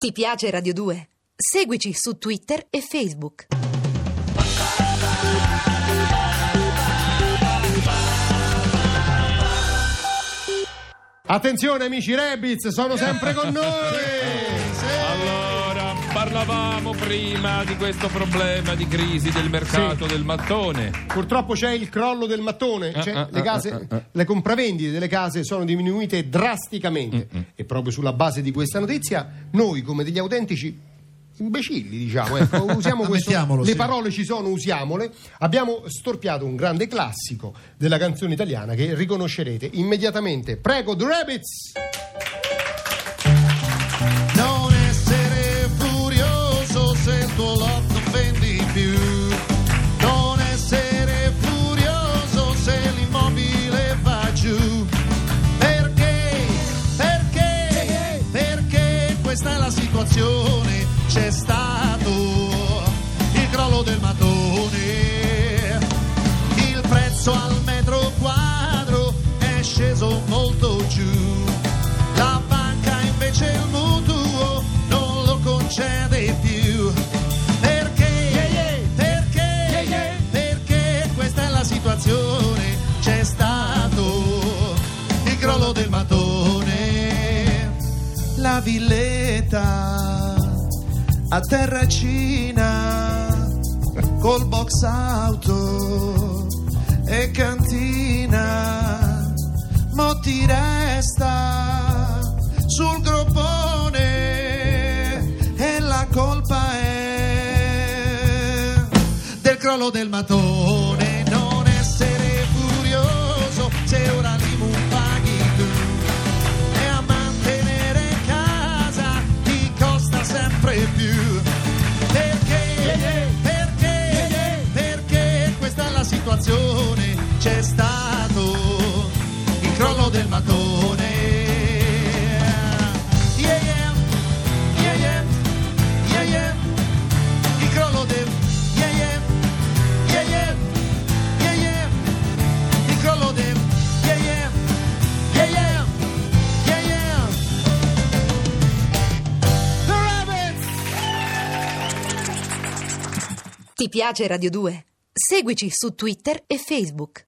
Ti piace Radio 2? Seguici su Twitter e Facebook. Attenzione amici Rabbids, sono sempre con noi! Allora, parlavamo prima di questo problema di crisi del mercato del mattone. Purtroppo c'è il crollo del mattone, le compravendite delle case sono diminuite drasticamente e proprio sulla base di questa notizia noi come degli autentici imbecilli, diciamo, ecco, usiamo questo, le parole ci sono, usiamole. Abbiamo storpiato un grande classico della canzone italiana che riconoscerete immediatamente. Prego, The Rabbids! Non essere furioso se il tuo lot non vendi più. Non essere furioso se l'immobile va giù. Perché questa è la situazione. C'è stato il crollo del mattone, il prezzo al metro quadro è sceso molto giù, la banca invece il mutuo non lo concede più. Perché questa è la situazione, c'è stato il crollo del mattone, la villetta a Terracina col box auto e cantina, mo ti resta sul groppone e la colpa è del crollo del mattone. Non essere furioso se ora l'IMU paghi tu e a mantenere casa ti costa sempre più. Perché questa è la situazione, c'è stato il crollo del mattone. Il crollo del il crollo del The Rabbids! Ti piace Radio 2? Seguici su Twitter e Facebook.